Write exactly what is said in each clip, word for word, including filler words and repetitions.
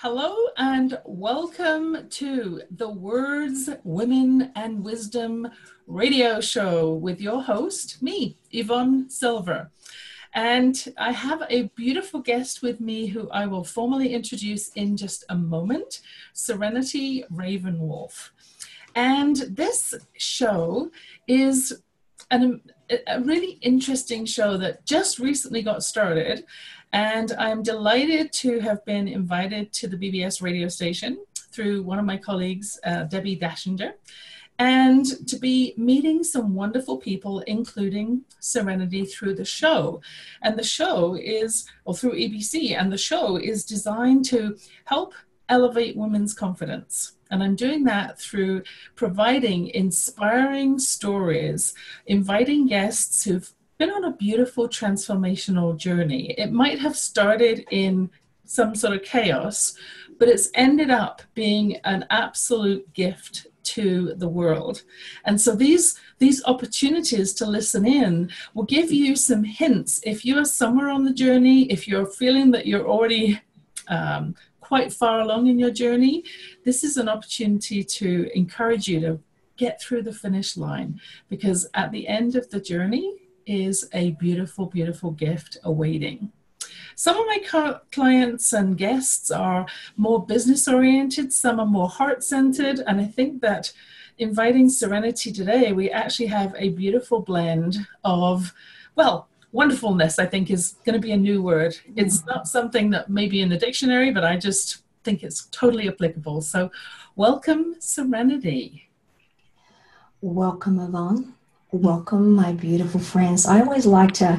Hello and welcome to the Words, Women and Wisdom radio show with your host, me, Yvonne Silver. And I have a beautiful guest with me who I will formally introduce in just a moment, Serenity Ravenwolf. And this show is an, a really interesting show that just recently got started. And I'm delighted to have been invited to the B B S radio station through one of my colleagues, uh, Debbie Dashinger, and to be meeting some wonderful people, including Serenity, through the show. And the show is, or through E B C, and the show is designed to help elevate women's confidence. And I'm doing that through providing inspiring stories, inviting guests who've been on a beautiful transformational journey. It might have started in some sort of chaos, but it's ended up being an absolute gift to the world. And so these, these opportunities to listen in will give you some hints. If you are somewhere on the journey, if you're feeling that you're already um, quite far along in your journey, this is an opportunity to encourage you to get through the finish line, because at the end of the journey is a beautiful, beautiful gift awaiting. Some of my clients and guests are more business oriented, some are more heart centered, and I think that inviting Serenity today, we actually have a beautiful blend of, well, wonderfulness, I think, is going to be a new word. It's not something that may be in the dictionary, but I just think it's totally applicable. So welcome, Serenity. Welcome, Yvonne. Welcome, my beautiful friends. I always like to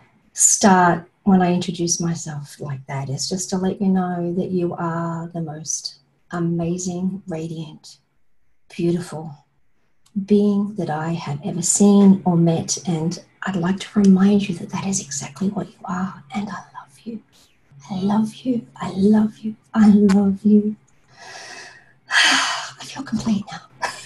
start when I introduce myself like that. It's just to let you know that you are the most amazing, radiant, beautiful being that I have ever seen or met. And I'd like to remind you that that is exactly what you are. And I love you. I love you. I love you. I love you. I feel complete now.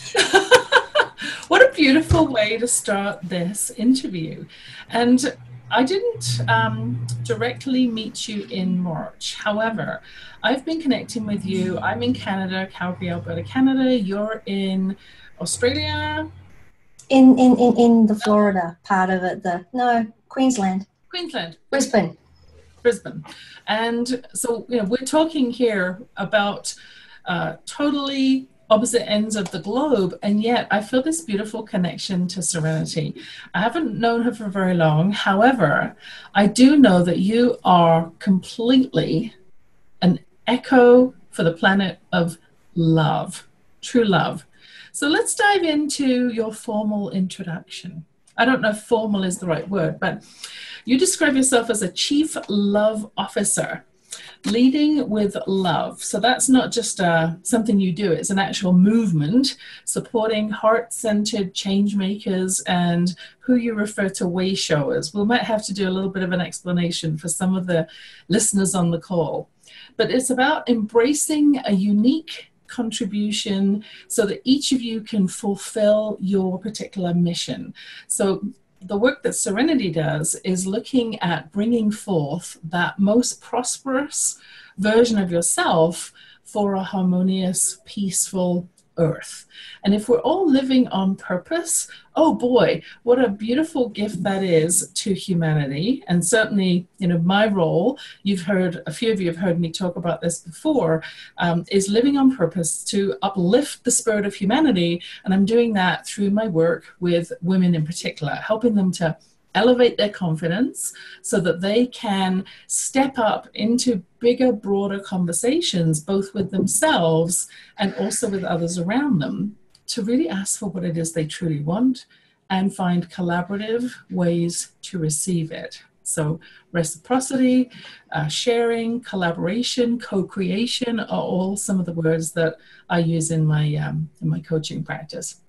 What a beautiful way to start this interview. And I didn't um, directly meet you in March. However, I've been connecting with you. I'm in Canada, Calgary, Alberta, Canada. You're in Australia? In in, in, in the Florida part of it, the no, Queensland. Queensland. Brisbane. Brisbane. And so, you know, we're talking here about uh, totally opposite ends of the globe, and yet I feel this beautiful connection to Serenity. I haven't known her for very long. However, I do know that you are completely an echo for the planet of love, true love. So let's dive into your formal introduction. I don't know if formal is the right word, but you describe yourself as a Chief Love Officer, leading with love. So that's not just uh, something you do, it's an actual movement supporting heart-centered change makers and who you refer to way showers. We might have to do a little bit of an explanation for some of the listeners on the call. But it's about embracing a unique contribution so that each of you can fulfill your particular mission. So the work that Serenity does is looking at bringing forth that most prosperous version of yourself for a harmonious, peaceful earth. And if we're all living on purpose, oh boy, what a beautiful gift that is to humanity. And certainly, you know, my role, you've heard, a few of you have heard me talk about this before, um, is living on purpose to uplift the spirit of humanity. And I'm doing that through my work with women in particular, helping them to elevate their confidence so that they can step up into bigger, broader conversations, both with themselves and also with others around them, to really ask for what it is they truly want and find collaborative ways to receive it. So reciprocity, uh, sharing, collaboration, co-creation are all some of the words that I use in my, um, in my coaching practice.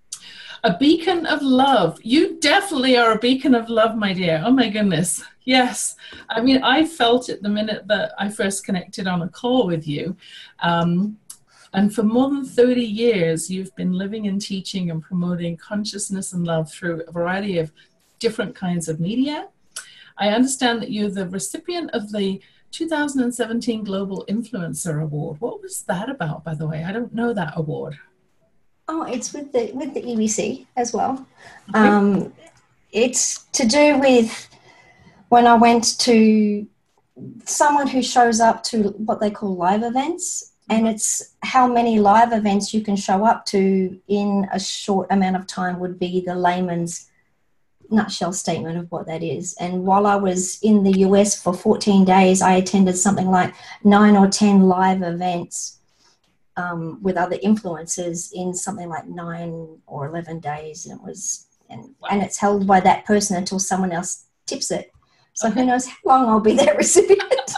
A beacon of love. You definitely are a beacon of love, my dear. Oh my goodness. Yes. I mean, I felt it the minute that I first connected on a call with you. Um, and for more than thirty years, you've been living and teaching and promoting consciousness and love through a variety of different kinds of media. I understand that you're the recipient of the two thousand seventeen Global Influencer Award. What was that about, by the way? I don't know that award. Oh, it's with the with the E B C as well. Okay. Um, it's to do with when I went to someone who shows up to what they call live events, and it's how many live events you can show up to in a short amount of time would be the layman's nutshell statement of what that is. And while I was in the U S for fourteen days, I attended something like nine or ten live events um, with other influencers in something like nine or eleven days. And it was, and, wow. and it's held by that person until someone else tips it. So okay. Who knows how long I'll be that recipient.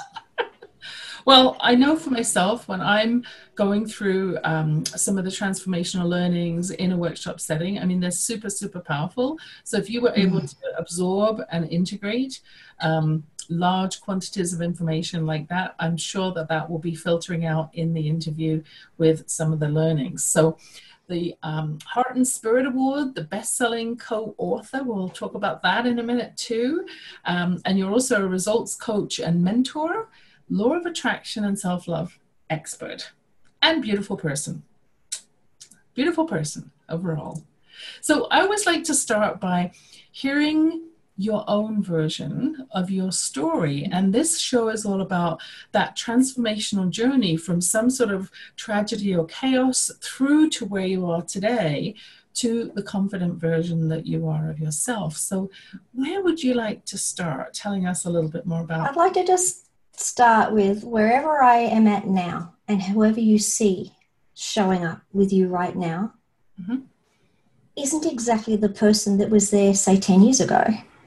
Well, I know for myself, when I'm going through um, some of the transformational learnings in a workshop setting, I mean, they're super, super powerful. So if you were able mm. to absorb and integrate um, large quantities of information like that, I'm sure that that will be filtering out in the interview with some of the learnings. So the um, Heart and Spirit Award, the best-selling co-author, we'll talk about that in a minute too. Um, and you're also a results coach and mentor, law of attraction and self-love expert, and beautiful person. Beautiful person overall. So I always like to start by hearing your own version of your story. And this show is all about that transformational journey from some sort of tragedy or chaos through to where you are today, to the confident version that you are of yourself. So where would you like to start telling us a little bit more about? I'd like to just start with wherever I am at now, and whoever you see showing up with you right now mm-hmm. isn't exactly the person that was there, say, ten years ago.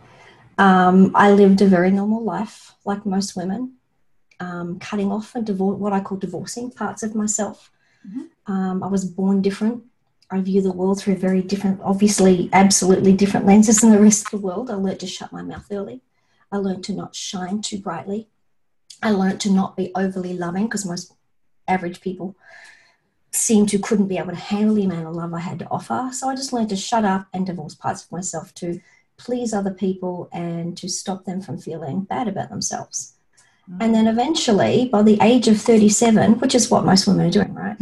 Um, I lived a very normal life, like most women, um, cutting off and divor- what I call divorcing parts of myself. Mm-hmm. Um, I was born different. I view the world through very different, obviously, absolutely different lenses than the rest of the world. I learned to shut my mouth early. I learned to not shine too brightly. I learned to not be overly loving, because most average people seem to couldn't be able to handle the amount of love I had to offer. So I just learned to shut up and divorce parts of myself to please other people and to stop them from feeling bad about themselves. Mm. And then eventually, by the age of thirty-seven, which is what most women are doing, right?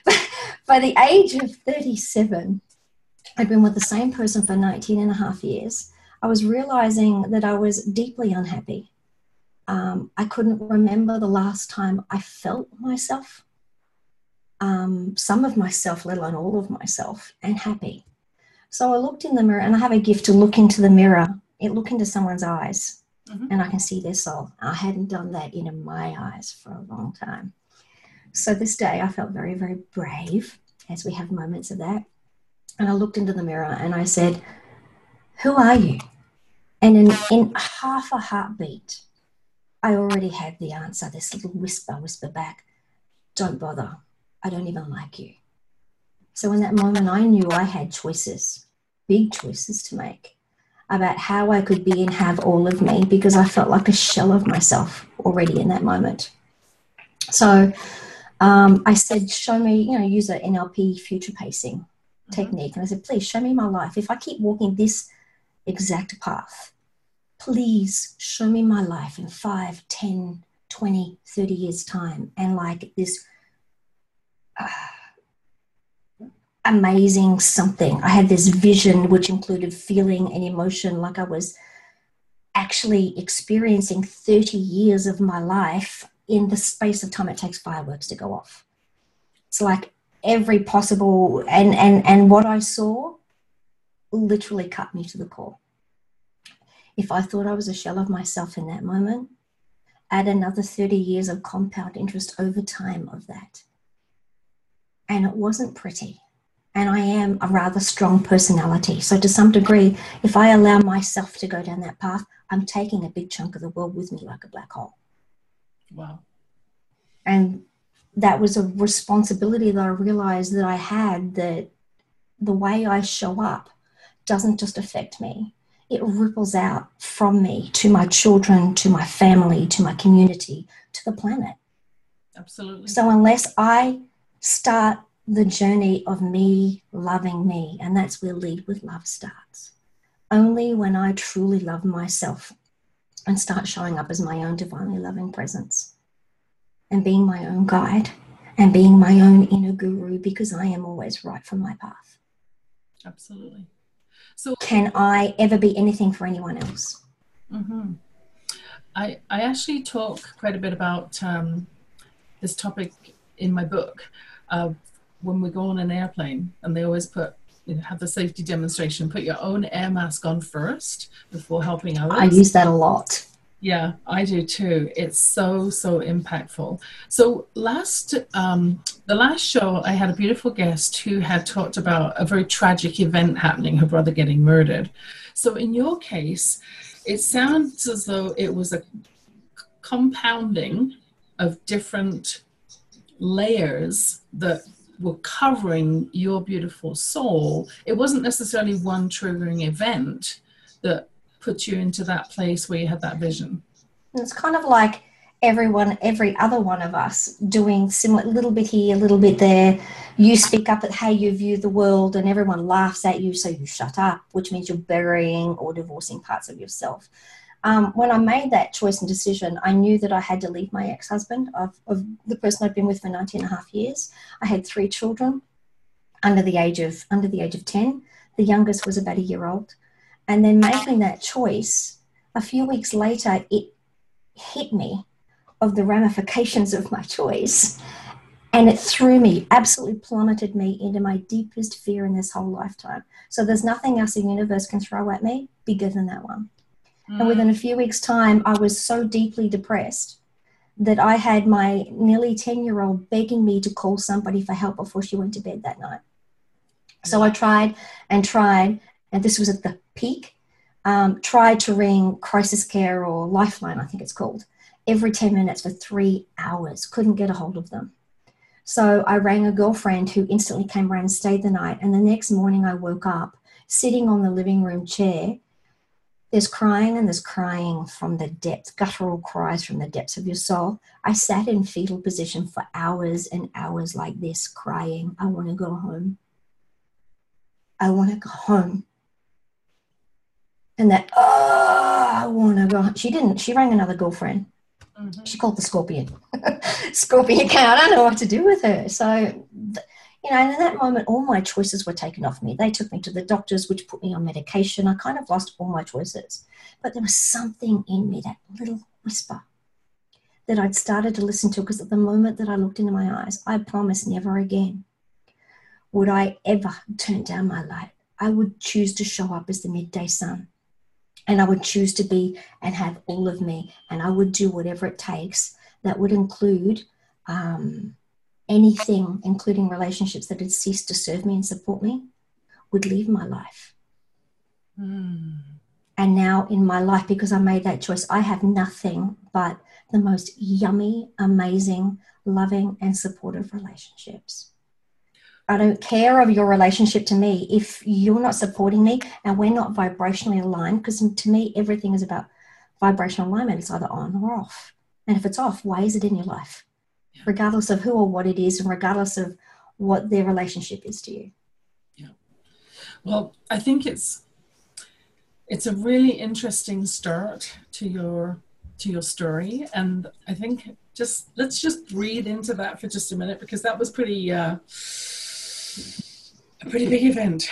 By the age of thirty-seven, I'd been with the same person for nineteen and a half years. I was realizing that I was deeply unhappy. Um, I couldn't remember the last time I felt myself, um, some of myself, let alone all of myself, and happy. So I looked in the mirror, and I have a gift to look into the mirror, it look into someone's eyes, mm-hmm. and I can see their soul. I hadn't done that in my eyes for a long time. So this day I felt very, very brave, as we have moments of that. And I looked into the mirror and I said, who are you? And in, in half a heartbeat, I already had the answer, this little whisper, whisper back, don't bother, I don't even like you. So in that moment, I knew I had choices, big choices to make about how I could be and have all of me, because I felt like a shell of myself already in that moment. So um, I said, show me, you know, use an N L P future pacing mm-hmm. technique. And I said, please show me my life. If I keep walking this exact path, please show me my life in five, ten, twenty, thirty years time. And like this uh, amazing something. I had this vision which included feeling and emotion, like I was actually experiencing thirty years of my life in the space of time it takes fireworks to go off. It's like every possible, and, and, and what I saw literally cut me to the core. If I thought I was a shell of myself in that moment, add another thirty years of compound interest over time of that. And it wasn't pretty. And I am a rather strong personality. So to some degree, if I allow myself to go down that path, I'm taking a big chunk of the world with me like a black hole. Wow. And that was a responsibility that I realized that I had, that the way I show up doesn't just affect me. It ripples out from me to my children, to my family, to my community, to the planet. Absolutely. So unless I start the journey of me loving me, and that's where Lead with Love starts. Only when I truly love myself and start showing up as my own divinely loving presence and being my own guide and being my own inner guru, because I am always right for my path. Absolutely. So can I ever be anything for anyone else? Mm-hmm. I, I actually talk quite a bit about um, this topic in my book. Uh, when we go on an airplane, and they always put, you know, have the safety demonstration, put your own air mask on first before helping others. I use that a lot. Yeah, I do too. It's so, so impactful. So last, um, the last show, I had a beautiful guest who had talked about a very tragic event happening, her brother getting murdered. So in your case, it sounds as though it was a compounding of different layers that were covering your beautiful soul. It wasn't necessarily one triggering event that put you into that place where you had that vision. It's kind of like everyone, every other one of us doing similar, a little bit here, a little bit there. You speak up at how you view the world and everyone laughs at you, so you shut up, which means you're burying or divorcing parts of yourself. Um, when I made that choice and decision, I knew that I had to leave my ex-husband, of, of the person I'd been with for nineteen and a half years. I had three children under the age of under the age of ten. The youngest was about a year old. And then making that choice, a few weeks later, it hit me of the ramifications of my choice. And it threw me, absolutely plummeted me into my deepest fear in this whole lifetime. So there's nothing else the universe can throw at me bigger than that one. Mm. And within a few weeks' time, I was so deeply depressed that I had my nearly ten-year-old begging me to call somebody for help before she went to bed that night. So I tried and tried, and this was at the peak, um, tried to ring crisis care or Lifeline, I think it's called, every ten minutes for three hours. Couldn't get a hold of them. So I rang a girlfriend who instantly came around and stayed the night. And the next morning I woke up sitting on the living room chair. There's crying and there's crying from the depths, guttural cries from the depths of your soul. I sat in fetal position for hours and hours like this, crying. I want to go home. I want to go home. And that, oh, I want to go home. She didn't. She rang another girlfriend. Mm-hmm. She called the Scorpion. Scorpion came. I don't know what to do with her. So, you know, and in that moment, all my choices were taken off me. They took me to the doctors, which put me on medication. I kind of lost all my choices. But there was something in me, that little whisper that I'd started to listen to, because at the moment that I looked into my eyes, I promised never again would I ever turn down my light. I would choose to show up as the midday sun. And I would choose to be and have all of me. And I would do whatever it takes. That would include um, anything, including relationships that had ceased to serve me and support me, would leave my life. Mm. And now in my life, because I made that choice, I have nothing but the most yummy, amazing, loving, and supportive relationships. I don't care of your relationship to me if you're not supporting me and we're not vibrationally aligned, because to me, everything is about vibrational alignment. It's either on or off. And if it's off, why is it in your life? Yeah. Regardless of who or what it is, and regardless of what their relationship is to you. Yeah. Well, I think it's it's a really interesting start to your to your story. And I think just let's just breathe into that for just a minute, because that was pretty uh a pretty big event.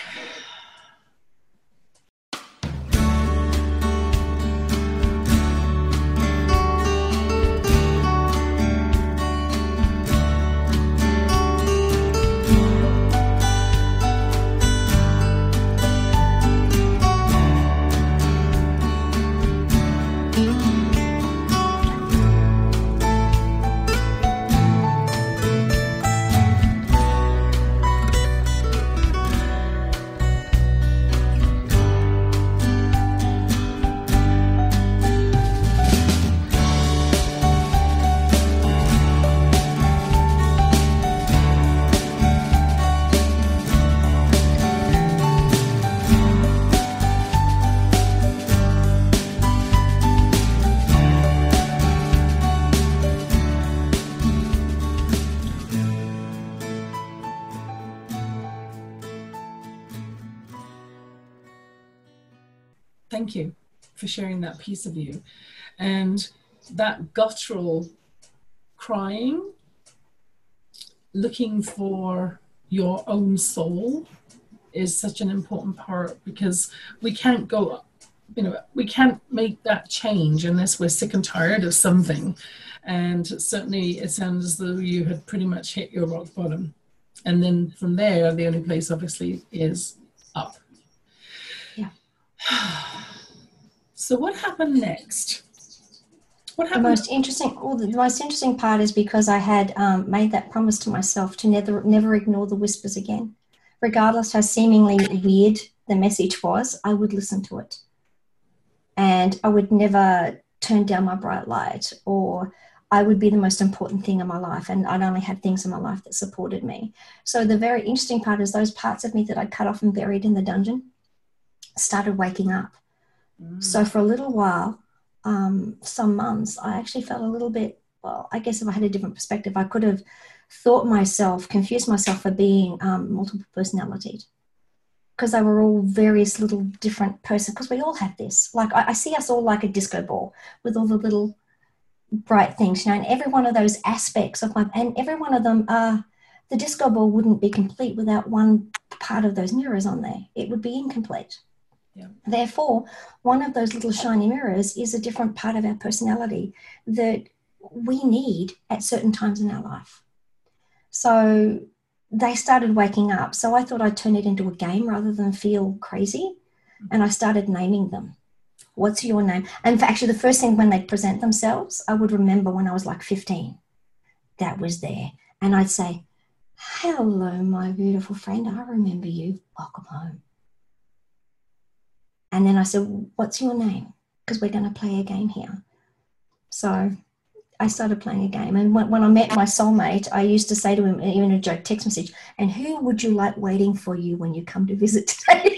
Thank you for sharing that piece of you. And that guttural crying, looking for your own soul, is such an important part, because we can't go, you know, we can't make that change unless we're sick and tired of something. And certainly it sounds as though you had pretty much hit your rock bottom. And then from there, the only place obviously is up. Yeah. So what happened next? What happened? The most interesting, well, the most interesting part is because I had um, made that promise to myself to never, never ignore the whispers again. Regardless how seemingly weird the message was, I would listen to it. And I would never turn down my bright light, or I would be the most important thing in my life, and I'd only have things in my life that supported me. So the very interesting part is those parts of me that I'd cut off and buried in the dungeon started waking up. Mm. So for a little while, um, some months, I actually felt a little bit, well, I guess if I had a different perspective, I could have thought myself, confused myself for being um, multiple personality, because they were all various little different persons, because we all have this. Like I, I see us all like a disco ball with all the little bright things, you know, and every one of those aspects of my, and every one of them, uh, the disco ball wouldn't be complete without one part of those mirrors on there. It would be incomplete. Yeah. Therefore, one of those little shiny mirrors is a different part of our personality that we need at certain times in our life. So they started waking up. So I thought I'd turn it into a game rather than feel crazy. And I started naming them. What's your name? And actually, the first thing when they present themselves, I would remember when I was like fifteen, that was there. And I'd say, hello, my beautiful friend. I remember you. Welcome home. And then I said, what's your name? Because we're going to play a game here. So I started playing a game. And when, when I met my soulmate, I used to say to him, even a joke text message, and who would you like waiting for you when you come to visit today?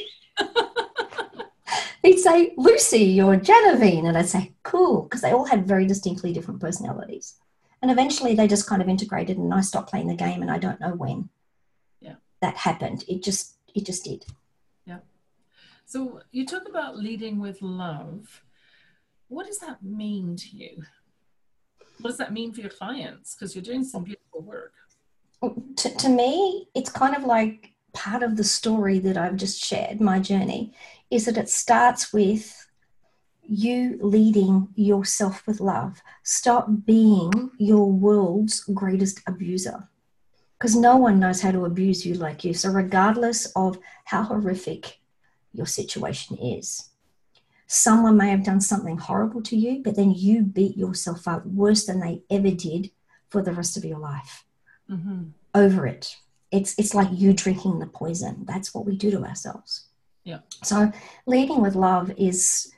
He'd say, Lucy or Genevieve. And I'd say, cool, because they all had very distinctly different personalities. And eventually they just kind of integrated, and I stopped playing the game, and I don't know when yeah. that happened. It just, it just did. Yeah. So you talk about leading with love. What does that mean to you? What does that mean for your clients? Because you're doing some beautiful work. To, to me, it's kind of like part of the story that I've just shared, my journey, is that it starts with you leading yourself with love. Stop being your world's greatest abuser, because no one knows how to abuse you like you. So regardless of how horrific your situation is, someone may have done something horrible to you, but then you beat yourself up worse than they ever did for the rest of your life mm-hmm. over it. It's it's like you drinking the poison. That's what we do to ourselves. Yeah. So leading with love is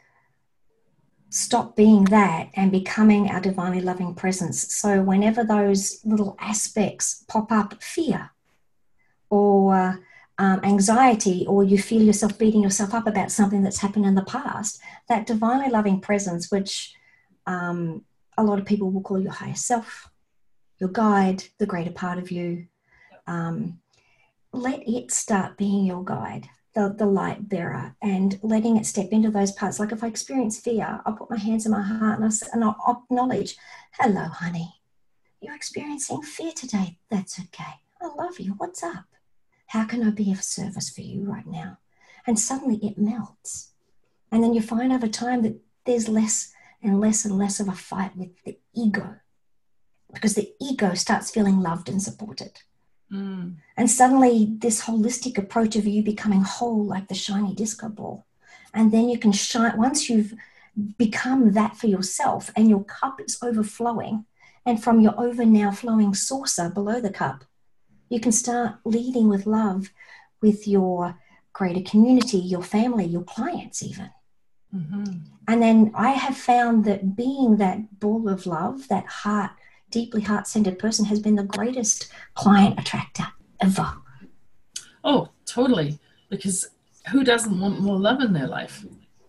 stop being that and becoming our divinely loving presence. So whenever those little aspects pop up, fear or uh, um, anxiety, or you feel yourself beating yourself up about something that's happened in the past, that divinely loving presence, which um, a lot of people will call your higher self, your guide, the greater part of you, um, let it start being your guide. The, the light bearer, and letting it step into those parts. Like if I experience fear, I'll put my hands in my heart and I'll, and I'll acknowledge, hello, honey, you're experiencing fear today. That's okay. I love you. What's up? How can I be of service for you right now? And suddenly it melts. And then you find over time that there's less and less and less of a fight with the ego, because the ego starts feeling loved and supported. Mm. And suddenly this holistic approach of you becoming whole like the shiny disco ball. And then you can shine, once you've become that for yourself and your cup is overflowing, and from your over now flowing saucer below the cup, you can start leading with love with your greater community, your family, your clients even. Mm-hmm. And then I have found that being that ball of love, that heart, deeply heart-centered person, has been the greatest client attractor ever. Oh, totally. Because who doesn't want more love in their life?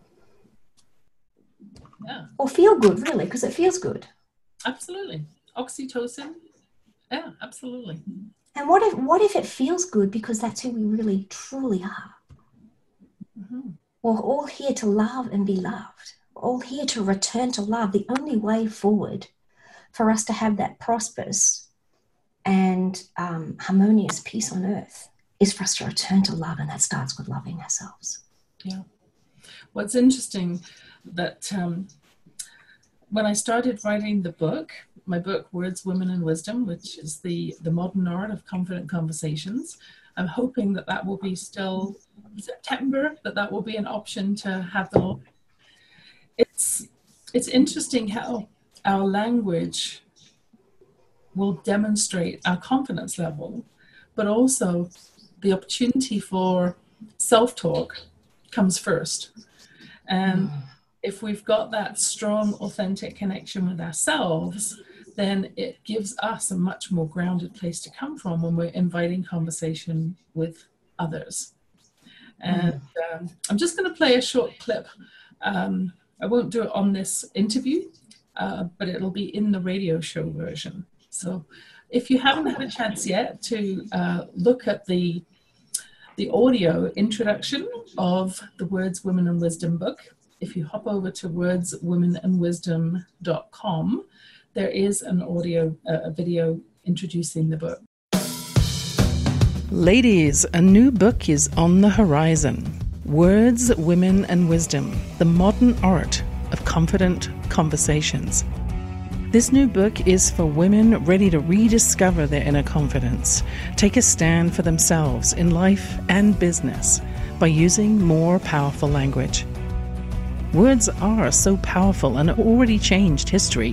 Yeah. Or feel good, really, because it feels good. Absolutely. Oxytocin. Yeah, absolutely. And what if what if it feels good because that's who we really, truly are? Mm-hmm. We're all here to love and be loved. all here to return to love. The only way forward for us to have that prosperous and um, harmonious peace on earth is for us to return to love, and that starts with loving ourselves. Yeah. What's interesting that um, when I started writing the book, my book, Words, Women and Wisdom, which is the, the modern art of confident conversations, I'm hoping that that will be still September, that that will be an option to have the launch. It's, it's interesting how our language will demonstrate our confidence level, but also the opportunity for self-talk comes first. And mm. if we've got that strong, authentic connection with ourselves, then it gives us a much more grounded place to come from when we're inviting conversation with others. And mm. um, I'm just going to play a short clip. Um, I won't do it on this interview, uh, but it'll be in the radio show version. So if you haven't had a chance yet to uh, look at the the audio introduction of the Words, Women and Wisdom book, if you hop over to words women and wisdom dot com, there is an audio, uh, a video introducing the book. Ladies, a new book is on the horizon. Words, Women and Wisdom, the modern art of confident conversations. This new book is for women ready to rediscover their inner confidence, take a stand for themselves in life and business by using more powerful language. Words are so powerful and have already changed history.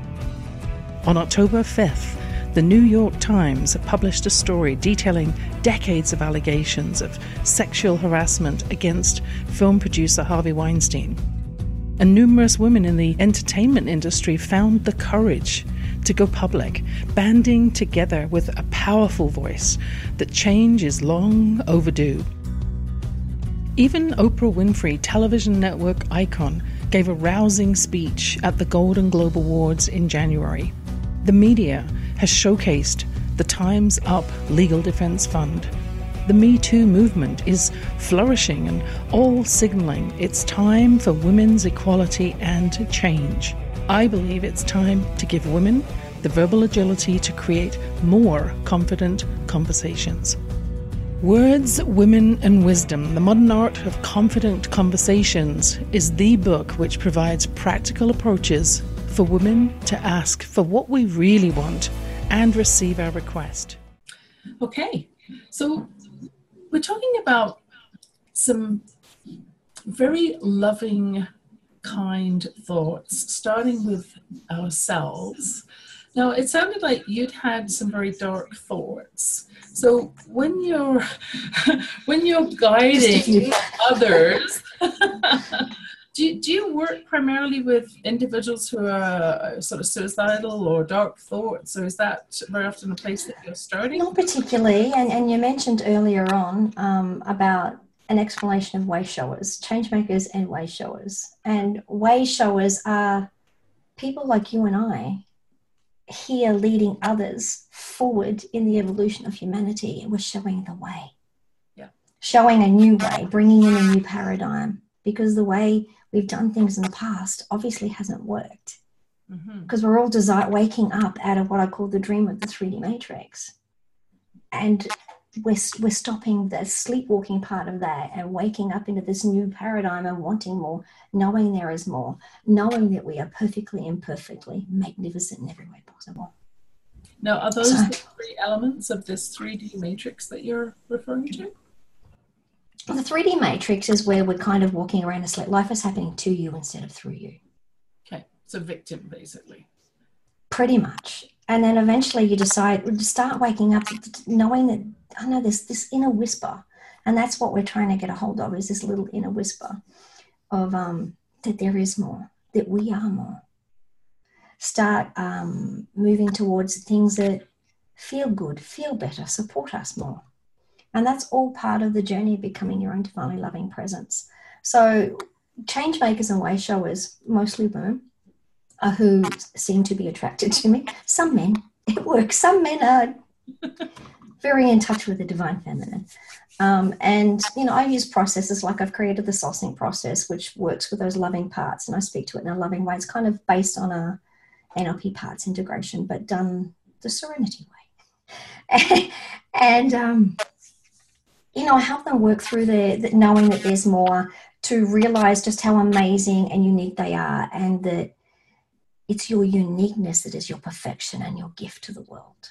On October fifth, the New York Times published a story detailing decades of allegations of sexual harassment against film producer Harvey Weinstein. And numerous women in the entertainment industry found the courage to go public, banding together with a powerful voice that change is long overdue. Even Oprah Winfrey, television network icon, gave a rousing speech at the Golden Globe Awards in January. The media has showcased the Time's Up Legal Defense Fund. The Me Too movement is flourishing and all signaling it's time for women's equality and change. I believe it's time to give women the verbal agility to create more confident conversations. Words, Women and Wisdom, the modern art of confident conversations is the book which provides practical approaches for women to ask for what we really want and receive our request. Okay, so we're talking about some very loving, kind thoughts, starting with ourselves. Now, it sounded like you'd had some very dark thoughts. So when you're when you're guiding others, do you, do you work primarily with individuals who are sort of suicidal or dark thoughts, or is that very often a place that you're starting? Not particularly, and, and you mentioned earlier on um, about an explanation of way showers, change makers and way showers. And way showers are people like you and I here leading others forward in the evolution of humanity, and we're showing the way. Yeah. Showing a new way, bringing in a new paradigm, because the way we've done things in the past obviously hasn't worked. Because mm-hmm. we're all desi- waking up out of what I call the dream of the three D matrix. And we're, we're stopping the sleepwalking part of that and waking up into this new paradigm and wanting more, knowing there is more, knowing that we are perfectly and perfectly magnificent in every way possible. Now, are those so, the three elements of this three D matrix that you're referring to? The three D matrix is where we're kind of walking around as like life is happening to you instead of through you. Okay, so victim, basically. Pretty much. And then eventually you decide, to start waking up knowing that, I know there's this inner whisper. And that's what we're trying to get a hold of, is this little inner whisper of um, that there is more, that we are more. Start um, moving towards things that feel good, feel better, support us more. And that's all part of the journey of becoming your own divinely loving presence. So change makers and way showers, mostly women, uh, who seem to be attracted to me. Some men, it works. Some men are very in touch with the divine feminine. Um, and, you know, I use processes like I've created the soul sync process, which works with those loving parts, and I speak to it in a loving way. It's kind of based on a N L P parts integration, but done the serenity way. and, um, you know, I help them work through the, the knowing that there's more, to realize just how amazing and unique they are, and that it's your uniqueness that is your perfection and your gift to the world.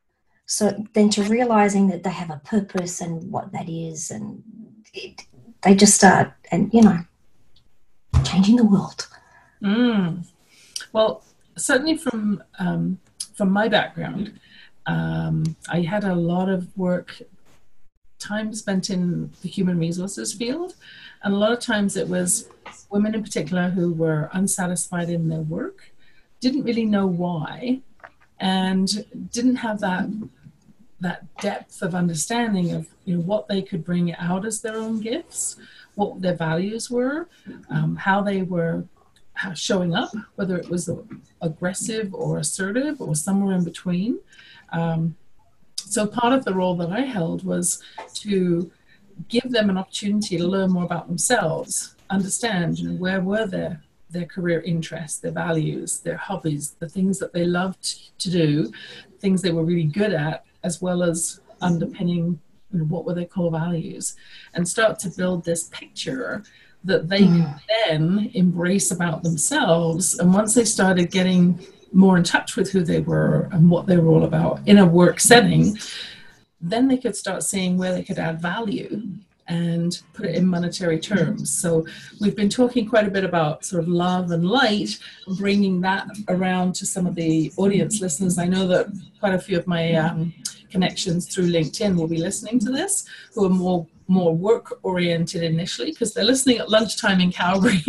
So then to realizing that they have a purpose and what that is, and it, they just start, and, you know, changing the world. Mm. Well, certainly from, um, from my background, um, I had a lot of work, time spent in the human resources field. And a lot of times it was women in particular who were unsatisfied in their work, didn't really know why, and didn't have that that depth of understanding of, you know, what they could bring out as their own gifts, what their values were, um, how they were showing up, whether it was aggressive or assertive or somewhere in between. Um, so part of the role that I held was to give them an opportunity to learn more about themselves, understand, you know, where were their their career interests, their values, their hobbies, the things that they loved to do, things they were really good at, as well as underpinning, you know, what were their core values, and start to build this picture that they mm. could then embrace about themselves. And once they started getting more in touch with who they were and what they were all about in a work setting, then they could start seeing where they could add value and put it in monetary terms. So we've been talking quite a bit about sort of love and light, bringing that around to some of the audience listeners. I know that quite a few of my um, connections through LinkedIn will be listening to this, who are more more work oriented initially, because they're listening at lunchtime in Calgary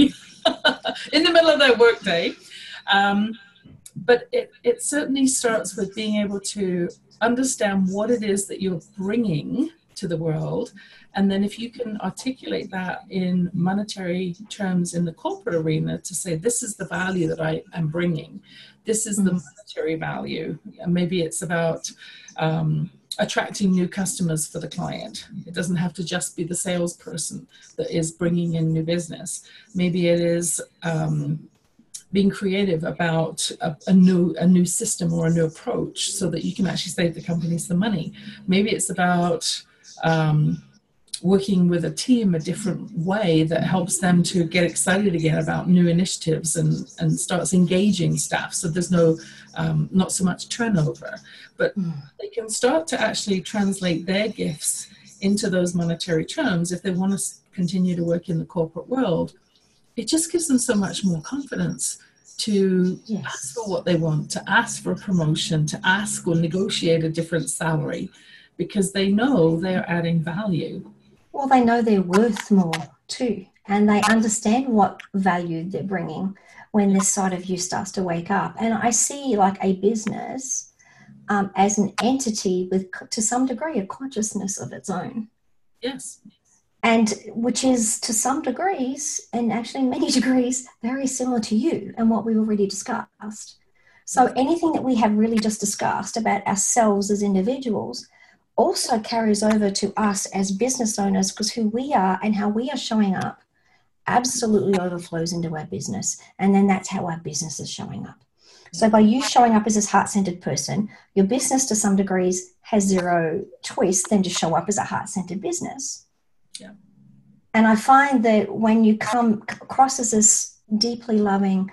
in the middle of their workday. Um, but it, it certainly starts with being able to understand what it is that you're bringing to the world. And then if you can articulate that in monetary terms in the corporate arena to say, this is the value that I am bringing, this is the monetary value. And maybe it's about um, attracting new customers for the client. It doesn't have to just be the salesperson that is bringing in new business. Maybe it is um, being creative about a, a new a new system or a new approach so that you can actually save the company some money. Maybe it's about um, working with a team a different way that helps them to get excited again about new initiatives and, and starts engaging staff. So there's no, um, not so much turnover, but mm. they can start to actually translate their gifts into those monetary terms if they want to continue to work in the corporate world. It just gives them so much more confidence to yes. ask for what they want, to ask for a promotion, to ask or negotiate a different salary, because they know they're adding value. Well, they know they're worth more too, and they understand what value they're bringing when this side of you starts to wake up. And I see like a business um, as an entity with, to some degree, a consciousness of its own. Yes. And which is to some degrees, and actually many degrees, very similar to you and what we've already discussed. So anything that we have really just discussed about ourselves as individuals also carries over to us as business owners, because who we are and how we are showing up absolutely overflows into our business. And then that's how our business is showing up. So by you showing up as this heart-centered person, your business to some degrees has zero choice than to show up as a heart-centered business. Yeah. And I find that when you come across as this deeply loving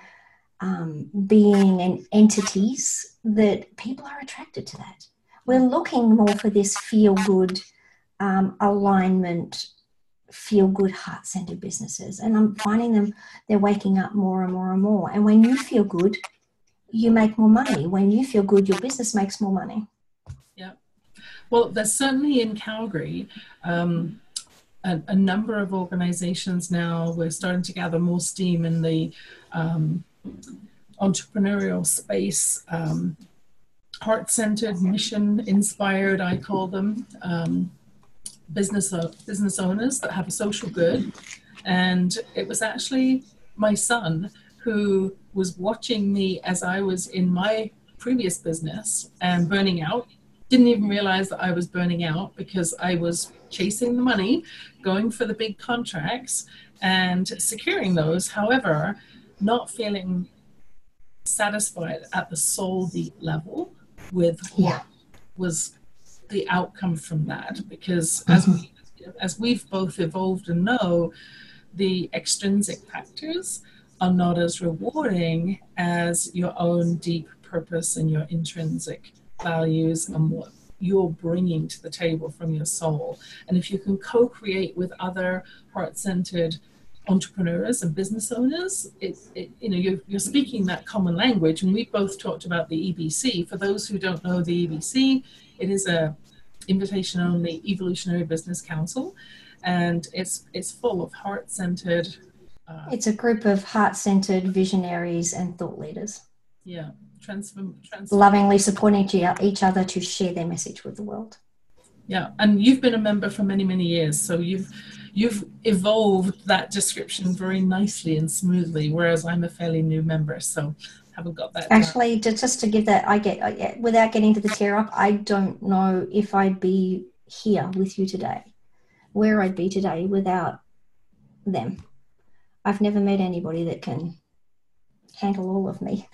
um, being and entities, that people are attracted to that. We're looking more for this feel-good um, alignment, feel-good heart-centered businesses. And I'm finding them, they're waking up more and more and more. And when you feel good, you make more money. When you feel good, your business makes more money. Yeah. Well, there's certainly in Calgary um, a, a number of organizations now. We're starting to gather more steam in the um, entrepreneurial space. Um, heart-centered, mission-inspired, I call them, um, business uh, business owners that have a social good. And it was actually my son who was watching me as I was in my previous business and burning out didn't even realize that I was burning out because I was chasing the money, going for the big contracts and securing those. However, not feeling satisfied at the soul deep level with Yeah. what was the outcome from that. Because Mm-hmm. as we, as we've both evolved and know, the extrinsic factors are not as rewarding as your own deep purpose and your intrinsic values and what you're bringing to the table from your soul. And if you can co-create with other heart-centered entrepreneurs and business owners, it, it you know you're, you're speaking that common language. And we both talked about the E B C. For those who don't know the E B C, it is a invitation-only evolutionary business council, and it's it's full of heart-centered. Uh, It's a group of heart-centered visionaries and thought leaders. Yeah, transform, transform. Lovingly supporting each other to share their message with the world. Yeah, and you've been a member for many, many years, so you've you've evolved that description very nicely and smoothly, whereas I'm a fairly new member, so haven't got that down. Actually, just to give that, I get, without getting to the tear up, I don't know if I'd be here with you today, where I'd be today without them. I've never met anybody that can handle all of me.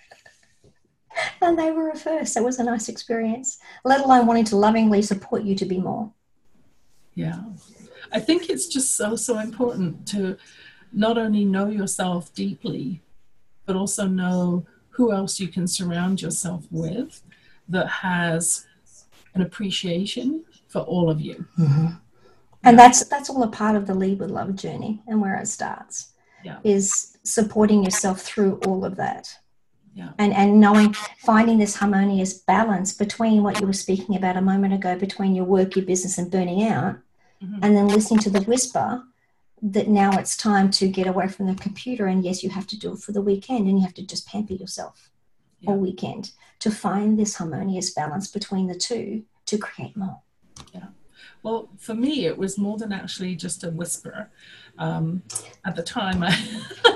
And they were a first. It was a nice experience, let alone wanting to lovingly support you to be more. Yeah. I think it's just so, so important to not only know yourself deeply, but also know who else you can surround yourself with that has an appreciation for all of you. Mm-hmm. And that's that's all a part of the Lead with Love journey, and where it starts Yeah. is supporting yourself through all of that. Yeah. And and knowing, finding this harmonious balance between what you were speaking about a moment ago, between your work, your business, and burning out, Mm-hmm. and then listening to the whisper that now it's time to get away from the computer, and yes, you have to do it for the weekend, and you have to just pamper yourself Yeah. all weekend to find this harmonious balance between the two to create more. Yeah. Well, for me, it was more than actually just a whisper. Um, at the time, I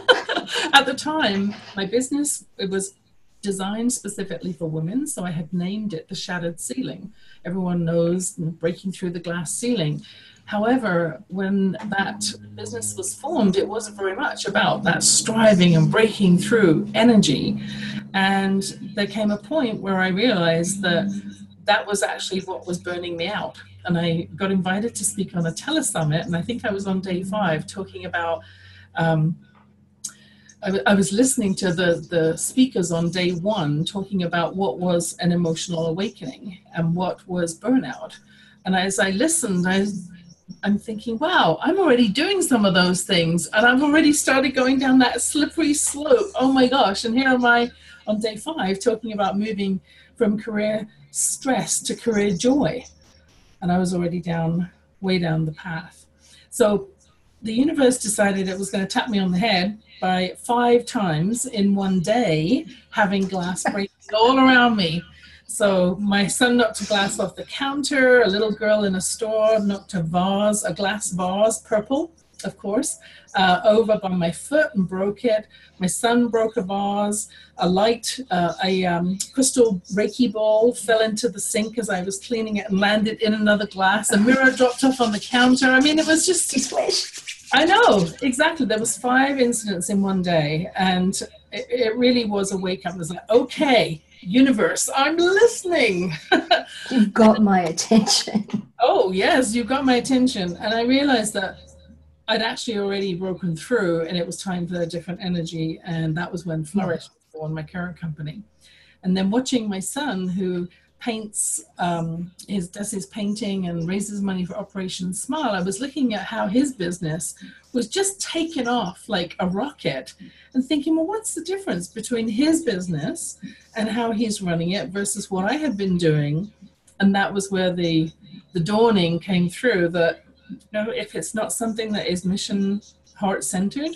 at the time, my business, it was designed specifically for women, so I had named it the Shattered Ceiling. Everyone knows breaking through the glass ceiling. However, when that business was formed, it wasn't very much about that striving and breaking through energy. And there came a point where I realized that that was actually what was burning me out. And I got invited to speak on a telesummit, and I think I was on day five talking about, um, I, w- I was listening to the, the speakers on day one talking about what was an emotional awakening and what was burnout. And as I listened, I I'm thinking, wow, I'm already doing some of those things, and I've already started going down that slippery slope. Oh my gosh. And here am I on day five talking about moving from career stress to career joy. And I was already down, way down the path. So the universe decided it was going to tap me on the head by five times in one day, having glass breaking all around me. So my son knocked a glass off the counter, a little girl in a store knocked a vase, a glass vase, purple, of course, uh, over by my foot and broke it. My son broke a vase, a light, uh, a um, crystal Reiki ball fell into the sink as I was cleaning it and landed in another glass. A mirror dropped off on the counter. I mean, it was just... I know, exactly. There was five incidents in one day, and it, it really was a wake up. It was like, okay, universe, I'm listening. You've got my attention. Oh, yes, you got my attention. And I realized that I'd actually already broken through, and it was time for a different energy. And that was when Flourish was born, my current company. And then watching my son, who paints, um, his, does his painting and raises money for Operation Smile, I was looking at how his business was just taking off like a rocket and thinking, well, what's the difference between his business and how he's running it versus what I had been doing? And that was where the the dawning came through that, you know, if it's not something that is mission heart-centered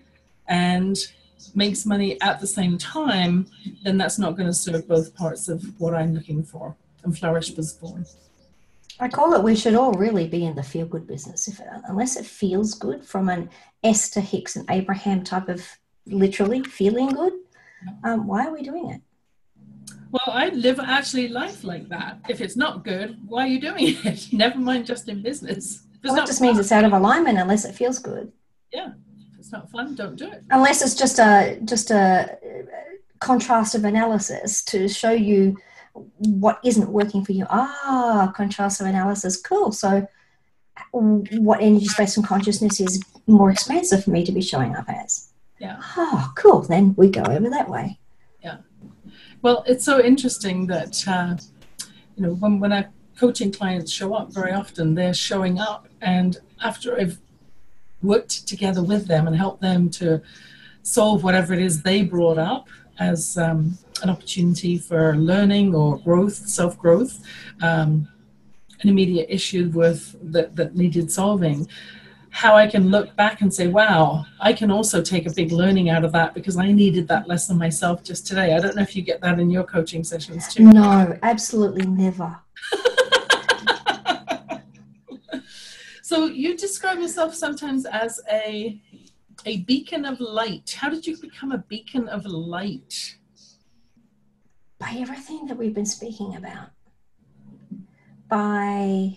and makes money at the same time, then that's not going to serve both parts of what I'm looking for. And Flourish was born. I call it, we should all really be in the feel-good business. If it, unless it feels good from an Esther Hicks and Abraham type of literally feeling good, um, why are we doing it? Well, I live actually life like that. If it's not good, why are you doing it? Never mind just in business. Well, it just means it's out of alignment unless it feels good. Yeah. If it's not fun, don't do it. Unless it's just a just a contrastive analysis to show you what isn't working for you. Ah, contrastive analysis. Cool. So what energy, space, and consciousness is more expansive for me to be showing up as? Yeah. Oh, cool. Then we go over that way. Yeah. Well, it's so interesting that, uh, you know, when, when our coaching clients show up, very often they're showing up, and after I've worked together with them and helped them to solve whatever it is they brought up as um, an opportunity for learning or growth, self-growth, um, an immediate issue with that, that needed solving, how I can look back and say, wow, I can also take a big learning out of that because I needed that lesson myself just today. I don't know if you get that in your coaching sessions too. No, absolutely never. So you describe yourself sometimes as a, a beacon of light. How did you become a beacon of light? By everything that we've been speaking about. By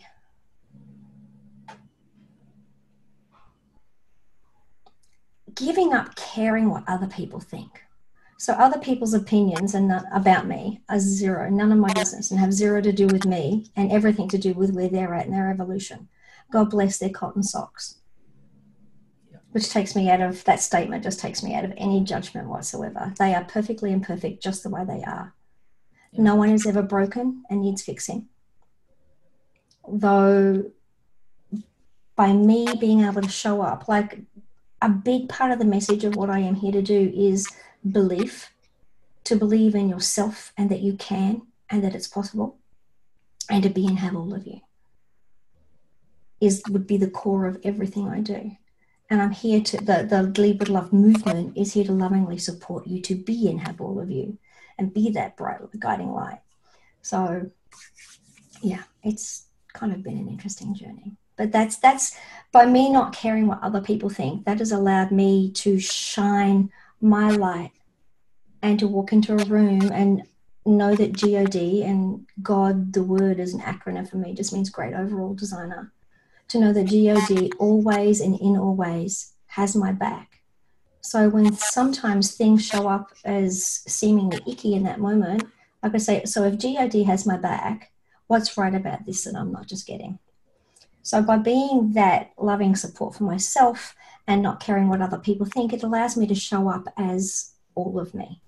giving up caring what other people think. So other people's opinions and about me are zero, none of my business, and have zero to do with me and everything to do with where they're at in their evolution. God bless their cotton socks. Which takes me out of, that statement just takes me out of any judgment whatsoever. They are perfectly imperfect just the way they are. Yeah. No one is ever broken and needs fixing. Though by me being able to show up, like a big part of the message of what I am here to do is belief, to believe in yourself and that you can and that it's possible, and to be and have all of you is would be the core of everything I do. And I'm here to, the, the Lead with Love movement is here to lovingly support you to be and have all of you and be that bright guiding light. So yeah, it's kind of been an interesting journey. But that's that's by me not caring what other people think, that has allowed me to shine my light and to walk into a room and know that G O D, and God, the word is an acronym for me, just means great overall designer. To know that G O D always and in all ways has my back. So when sometimes things show up as seemingly icky in that moment, like I say, so if G O D has my back, what's right about this that I'm not just getting? So by being that loving support for myself and not caring what other people think, it allows me to show up as all of me.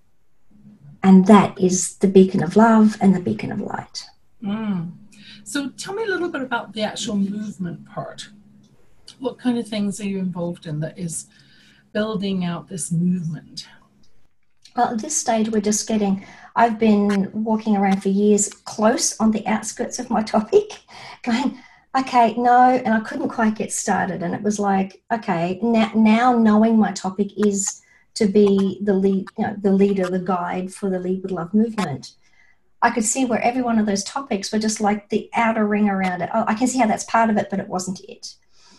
And that is the beacon of love and the beacon of light. Mm. So tell me a little bit about the actual movement part. What kind of things are you involved in that is building out this movement? Well, at this stage, we're just getting, I've been walking around for years close on the outskirts of my topic, going, okay, no, and I couldn't quite get started. And it was like, okay, now, now knowing my topic is to be the lead, you know, the leader, the guide for the Lead with Love movement. I could see where every one of those topics were just like the outer ring around it. Oh, I can see how that's part of it, but it wasn't it.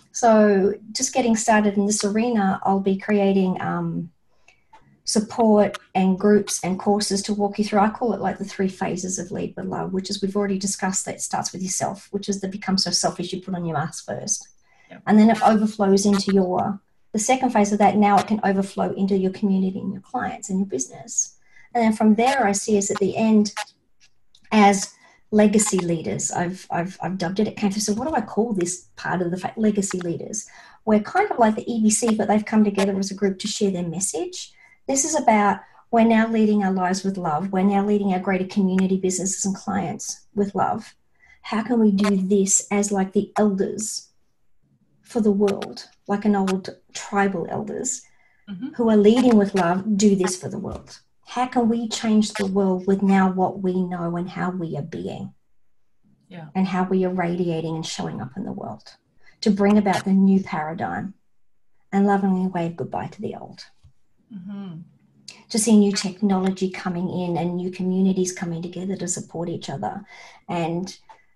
So just getting started in this arena, I'll be creating um, support and groups and courses to walk you through. I call it like the three phases of Lead with Love, which is we've already discussed that it starts with yourself, which is the become so selfish you put on your mask first. Yep. And then it overflows into your, the second phase of that, now it can overflow into your community and your clients and your business. And then from there, I see us at the end as legacy leaders. I've, I've, I've dubbed it. It came through. So what do I call this part of the fact? Legacy leaders. We're kind of like the E B C, but they've come together as a group to share their message. This is about, we're now leading our lives with love. We're now leading our greater community, businesses and clients with love. How can we do this as like the elders for the world, like an old tribal elders mm-hmm. who are leading with love, do this for the world? How can we change the world with now what we know and how we are being yeah. and how we are radiating and showing up in the world to bring about the new paradigm and lovingly wave goodbye to the old. Mm-hmm. To see new technology coming in and new communities coming together to support each other. And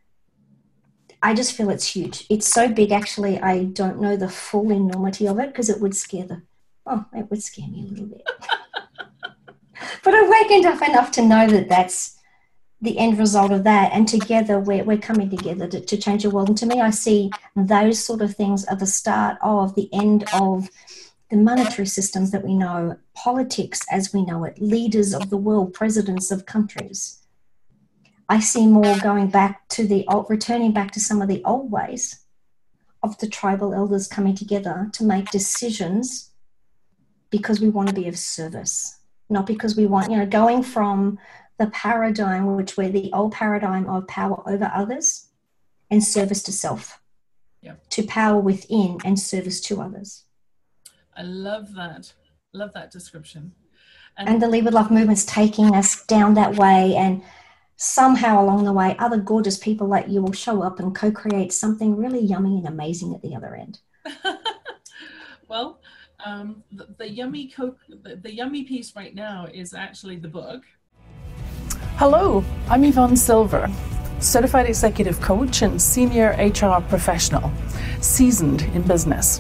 I just feel it's huge. It's so big, actually, I don't know the full enormity of it because it would scare the, oh, it would scare me a little bit. But I've wakened up enough to know that that's the end result of that, and together we're, we're coming together to, to change the world. And to me, I see those sort of things are the start of the end of the monetary systems that we know, politics as we know it, leaders of the world, presidents of countries. I see more going back to the old, returning back to some of the old ways of the tribal elders coming together to make decisions because we want to be of service, not because we want, you know, going from the paradigm, which were the old paradigm of power over others and service to self, yeah, to power within and service to others. I love that. Love that description. And, and the Lead with Love movement's taking us down that way, and somehow along the way, other gorgeous people like you will show up and co-create something really yummy and amazing at the other end. Well, um, the, the yummy co- the, the yummy piece right now is actually the book. Hello, I'm Yvonne Silver, certified executive coach and senior H R professional, seasoned in business.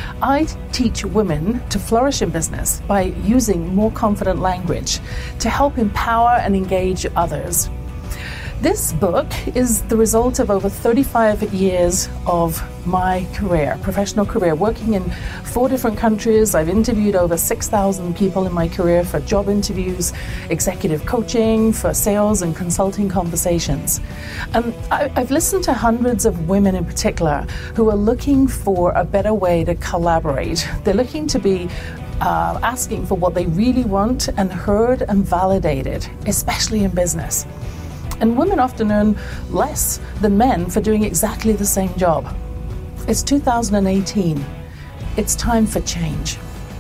I teach women to flourish in business by using more confident language to help empower and engage others. This book is the result of over thirty-five years of my career, professional career, working in four different countries. I've interviewed over six thousand people in my career for job interviews, executive coaching, for sales and consulting conversations. And I, I've listened to hundreds of women in particular who are looking for a better way to collaborate. They're looking to be uh, asking for what they really want and heard and validated, especially in business. And women often earn less than men for doing exactly the same job. It's two thousand eighteen. It's time for change.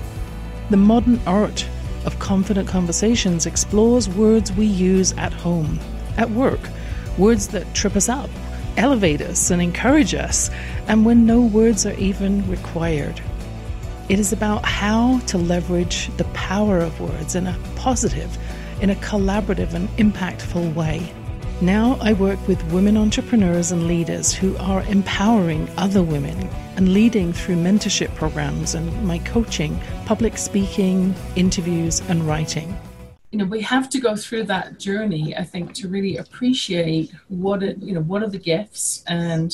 The modern art of confident conversations explores words we use at home, at work, words that trip us up, elevate us, and encourage us, and when no words are even required. It is about how to leverage the power of words in a positive, in a collaborative and impactful way. Now I work with women entrepreneurs and leaders who are empowering other women and leading through mentorship programs and my coaching, public speaking, interviews, and writing. You know, we have to go through that journey, I think, to really appreciate what it, you know, what are the gifts and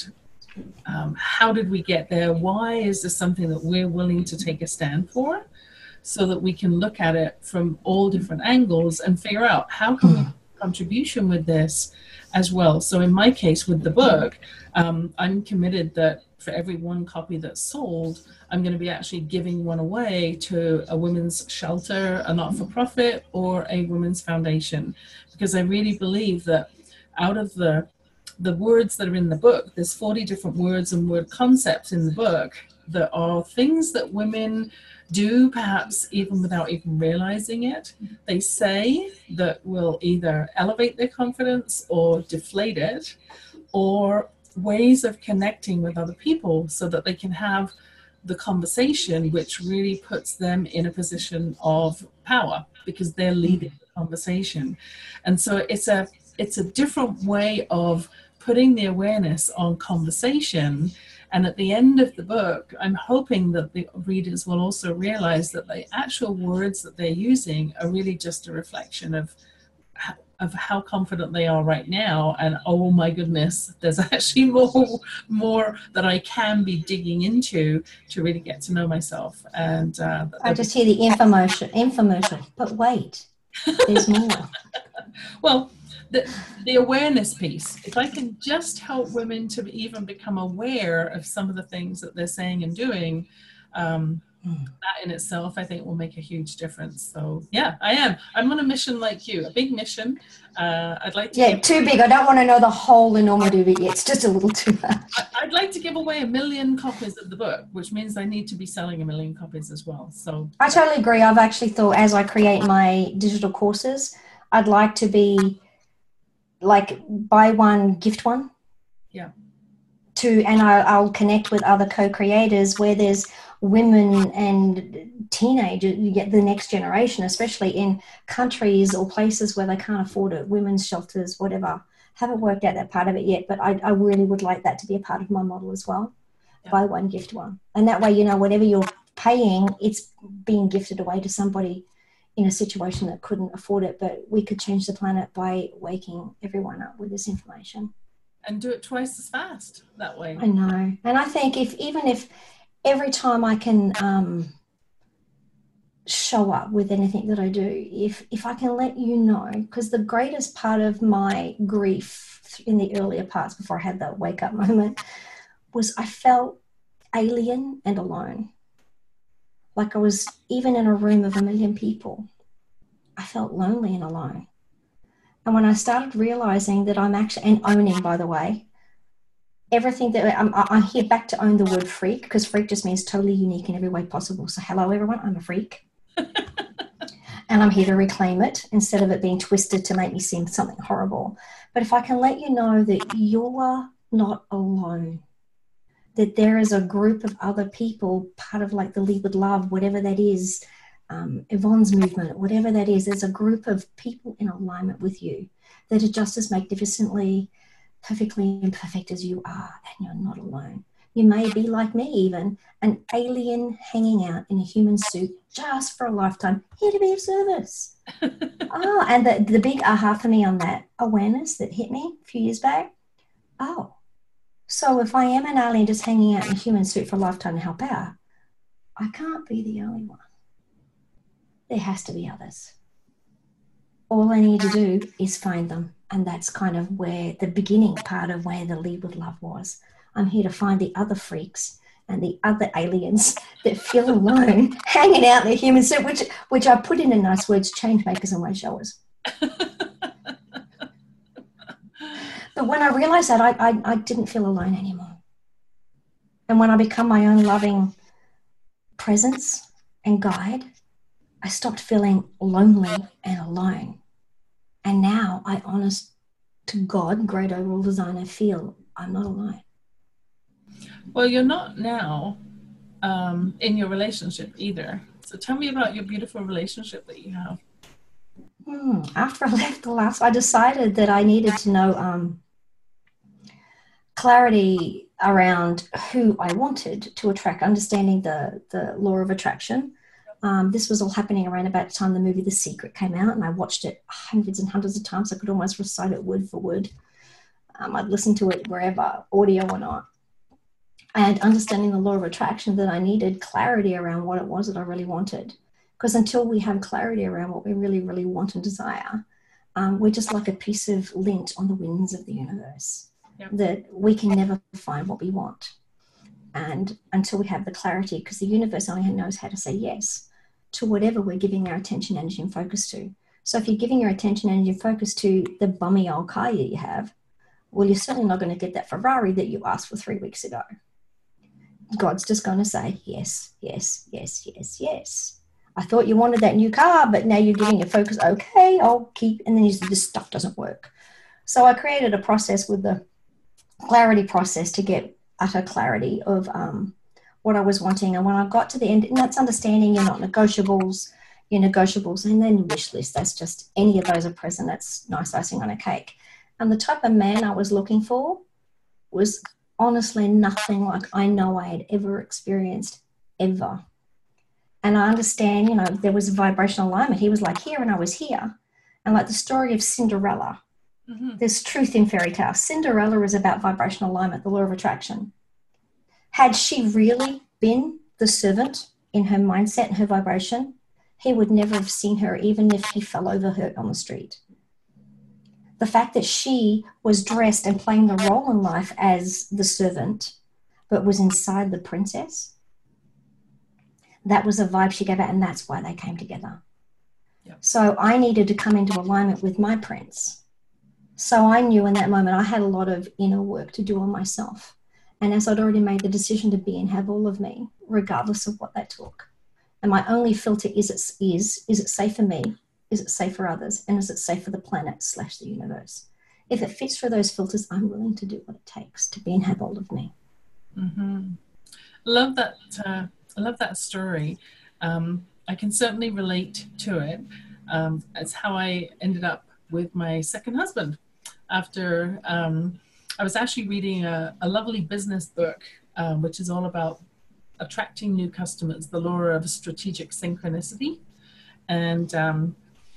um, how did we get there? Why is this something that we're willing to take a stand for? So that we can look at it from all different angles and figure out how can we contribution with this as well. So in my case with the book, um, I'm committed that for every one copy that's sold, I'm going to be actually giving one away to a women's shelter, a not-for-profit, or a women's foundation, because I really believe that out of the the words that are in the book, there's forty different words and word concepts in the book that are things that women do, perhaps even without even realizing it. They say that will either elevate their confidence or deflate it, or ways of connecting with other people so that they can have the conversation which really puts them in a position of power because they're leading the conversation. And so it's a it's a different way of putting the awareness on conversation. And at the end of the book, I'm hoping that the readers will also realize that the actual words that they're using are really just a reflection of, of how confident they are right now. And oh my goodness, there's actually more, more that I can be digging into to really get to know myself. And uh, I just hear the infomercial, infomercial, but wait, there's more. Well, The, the awareness piece, if I can just help women to even become aware of some of the things that they're saying and doing, um, mm. that in itself, I think will make a huge difference. So yeah, I am. I'm on a mission like you, a big mission. Uh, I'd like to- Yeah, give- too big. I don't want to know the whole enormity of it yet. It's just a little too much. I'd like to give away a million copies of the book, which means I need to be selling a million copies as well. So I totally agree. I've actually thought as I create my digital courses, I'd like to be like buy one, gift one. Yeah. To, and I, I'll connect with other co-creators where there's women and teenagers, you get the next generation, especially in countries or places where they can't afford it, women's shelters, whatever. Haven't worked out that part of it yet, but I, I really would like that to be a part of my model as well. Yeah. Buy one, gift one. And that way, you know, whatever you're paying, it's being gifted away to somebody in a situation that couldn't afford it, but we could change the planet by waking everyone up with this information. And do it twice as fast that way. I know. And I think if even if every time I can um, show up with anything that I do, if if I can let you know, because the greatest part of my grief in the earlier parts before I had that wake up moment was I felt alien and alone. Like I was even in a room of a million people. I felt lonely and alone. And when I started realizing that I'm actually, and owning, by the way, everything that I'm, I'm here back to own the word freak, because freak just means totally unique in every way possible. So hello, everyone, I'm a freak. And I'm here to reclaim it instead of it being twisted to make me seem something horrible. But if I can let you know that you're not alone, that there is a group of other people, part of like the Lead with Love, whatever that is, um, Yvonne's movement, whatever that is, there's a group of people in alignment with you that are just as magnificently, perfectly imperfect as you are, and you're not alone. You may be like me even, an alien hanging out in a human suit just for a lifetime, here to be of service. Oh, and the, the big aha for me on that awareness that hit me a few years back, oh, so if I am an alien just hanging out in a human suit for a lifetime to help out, I can't be the only one. There has to be others. All I need to do is find them. And that's kind of where the beginning part of where the Lead with Love was. I'm here to find the other freaks and the other aliens that feel alone hanging out in a human suit, which, which I put in in nice words, change makers and way showers. But when I realized that, I, I, I didn't feel alone anymore. And when I become my own loving presence and guide, I stopped feeling lonely and alone. And now I, honest to God, great overall designer, feel I'm not alone. Well, you're not now um, in your relationship either. So tell me about your beautiful relationship that you have. Hmm. After I left the last, I decided that I needed to know um, clarity around who I wanted to attract, understanding the, the law of attraction. Um, this was all happening around about the time the movie The Secret came out, and I watched it hundreds and hundreds of times. I could almost recite it word for word. Um, I'd listen to it wherever, audio or not. And understanding the law of attraction, that I needed clarity around what it was that I really wanted. Because until we have clarity around what we really, really want and desire, um, we're just like a piece of lint on the winds of the universe. Yep. That we can never find what we want. And until we have the clarity, because the universe only knows how to say yes to whatever we're giving our attention, energy, and focus to. So if you're giving your attention, energy, and focus to the bummy old car that you have, well, you're certainly not going to get that Ferrari that you asked for three weeks ago. God's just going to say, yes, yes, yes, yes, yes. I thought you wanted that new car, but now you're giving your focus, okay, I'll keep, and then you say, this stuff doesn't work. So I created a process with the clarity process to get utter clarity of um, what I was wanting. And when I got to the end, and that's understanding you're not negotiables, your negotiables, and then wish list, that's just any of those are present, that's nice icing on a cake. And the type of man I was looking for was honestly nothing like I know I had ever experienced, ever. And I understand, you know, there was a vibrational alignment. He was like here and I was here. And like the story of Cinderella, mm-hmm. There's truth in fairy tales. Cinderella is about vibrational alignment, the law of attraction. Had she really been the servant in her mindset and her vibration, he would never have seen her, even if he fell over hurt on the street. The fact that she was dressed and playing the role in life as the servant, but was inside the princess, that was a vibe she gave out, and that's why they came together. Yep. So I needed to come into alignment with my prince. So I knew in that moment I had a lot of inner work to do on myself. And as I'd already made the decision to be and have all of me, regardless of what that took. And my only filter is, it, is, is it safe for me? Is it safe for others? And is it safe for the planet slash the universe? If it fits for those filters, I'm willing to do what it takes to be and have all of me. Mm-hmm. Love that. Uh, I love that story. Um, I can certainly relate to it. Um, it's how I ended up with my second husband. After um, I was actually reading a, a lovely business book, uh, which is all about attracting new customers, the law of strategic synchronicity. And um,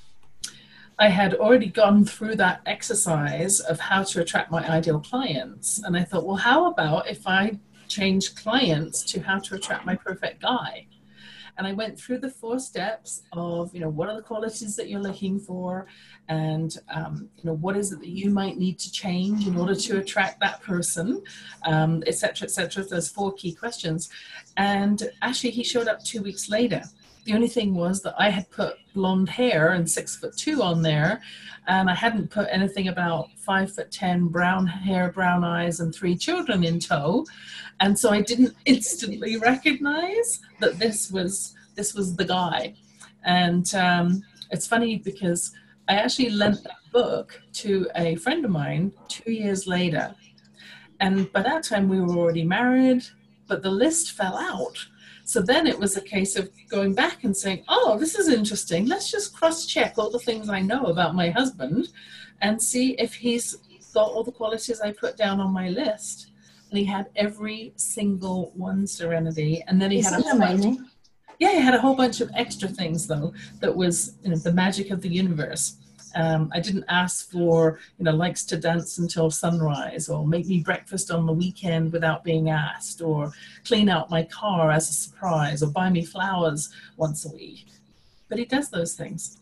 I had already gone through that exercise of how to attract my ideal clients. And I thought, well, how about if I change clients to how to attract my perfect guy? And I went through the four steps of, you know, what are the qualities that you're looking for? And, um, you know, what is it that you might need to change in order to attract that person, um, et cetera, et cetera. Those four key questions. And actually, he showed up two weeks later. The only thing was that I had put blonde hair and six foot two on there, and I hadn't put anything about five foot ten, brown hair, brown eyes, and three children in tow. And so I didn't instantly recognize that this was this was the guy. And um, it's funny because I actually lent that book to a friend of mine two years later. And by that time we were already married, but the list fell out. So then it was a case of going back and saying, oh, this is interesting. Let's just cross-check all the things I know about my husband and see if he's got all the qualities I put down on my list. And he had every single one, Serenity. And then he Isn't had a it amazing? bunch, yeah, he had a whole bunch of extra things, though, that was, you know, the magic of the universe. Um, I didn't ask for, you know, likes to dance until sunrise, or make me breakfast on the weekend without being asked, or clean out my car as a surprise, or buy me flowers once a week. But he does those things.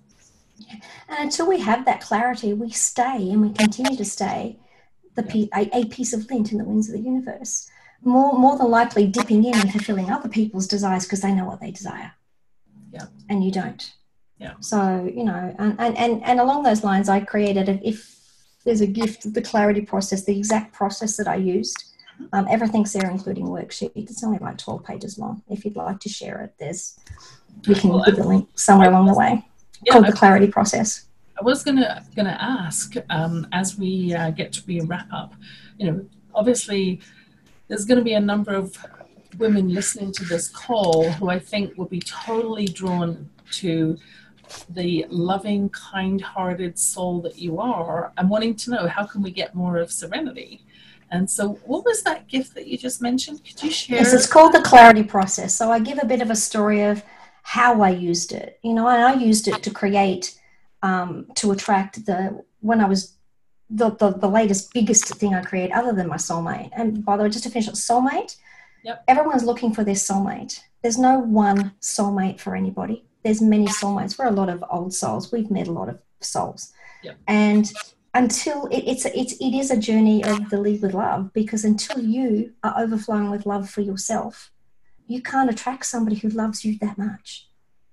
And until we have that clarity, we stay and we continue to stay the pe- a, a piece of lint in the winds of the universe. More, more than likely dipping in and fulfilling other people's desires because they know what they desire. Yeah. And you don't. Yeah. So, you know, and, and, and, and along those lines, I created, a, if there's a gift, the clarity process, the exact process that I used. Um, everything's there, including worksheet. It's only like twelve pages long. If you'd like to share it, there's, we can well, put the link somewhere along the way. Yeah, called I, the clarity process. I was gonna gonna ask um, as we uh, get to be wrap up. You know, obviously, there's going to be a number of women listening to this call who I think will be totally drawn to the loving, kind-hearted soul that you are, and wanting to know, how can we get more of Serenity? And so what was that gift that you just mentioned? Could you share? Yes, it's called the clarity process. So I give a bit of a story of how I used it. You know, and I used it to create, um, to attract the, when I was, the, the, the latest, biggest thing I create other than my soulmate. And by the way, just to finish up, soulmate, yep. Everyone's looking for their soulmate. There's no one soulmate for anybody. There's many soulmates. We're a lot of old souls. We've met a lot of souls. Yep. And until it, it's, it's, it is a journey of the lead with love, because until you are overflowing with love for yourself, you can't attract somebody who loves you that much.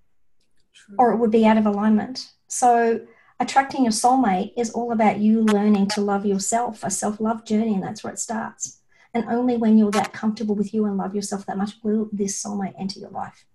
True. Or it would be out of alignment. So attracting your soulmate is all about you learning to love yourself, a self-love journey, and that's where it starts. And only when you're that comfortable with you and love yourself that much will this soulmate enter your life.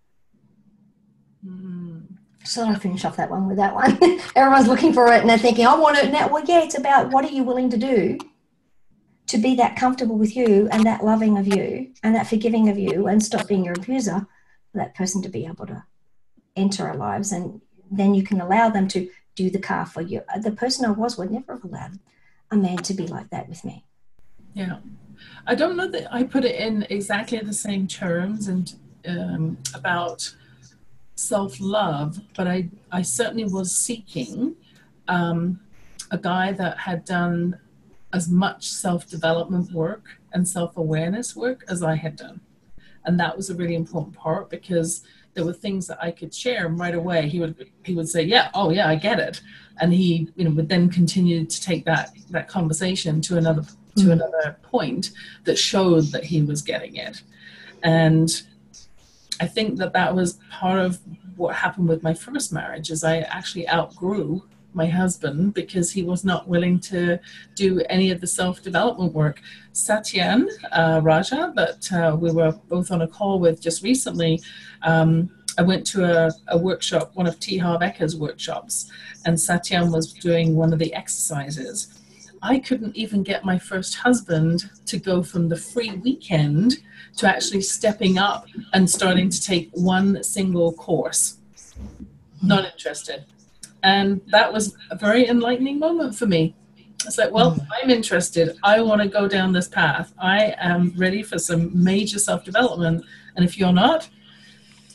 Mm. So I finish off that one with that one. Everyone's looking for it and they're thinking, I want it now. Well, yeah, it's about what are you willing to do to be that comfortable with you and that loving of you and that forgiving of you, and stop being your abuser, for that person to be able to enter our lives. And then you can allow them to do the car for you. The person I was would never have allowed a man to be like that with me. Yeah. I don't know that I put it in exactly the same terms and um, about self-love, but I, I certainly was seeking um, a guy that had done as much self-development work and self-awareness work as I had done. And that was a really important part, because there were things that I could share right away. He would he would say, yeah, oh yeah, I get it. And he, you know, would then continue to take that that conversation to another to mm. another point that showed that he was getting it. And I think that that was part of what happened with my first marriage, is I actually outgrew my husband because he was not willing to do any of the self-development work. Satyan uh, Raja, that uh, we were both on a call with just recently, um, I went to a, a workshop, one of T. Harv Eker's workshops, and Satyan was doing one of the exercises. I couldn't even get my first husband to go from the free weekend to actually stepping up and starting to take one single course. Not interested. And that was a very enlightening moment for me. It's like, well, I'm interested. I want to go down this path. I am ready for some major self-development. And if you're not,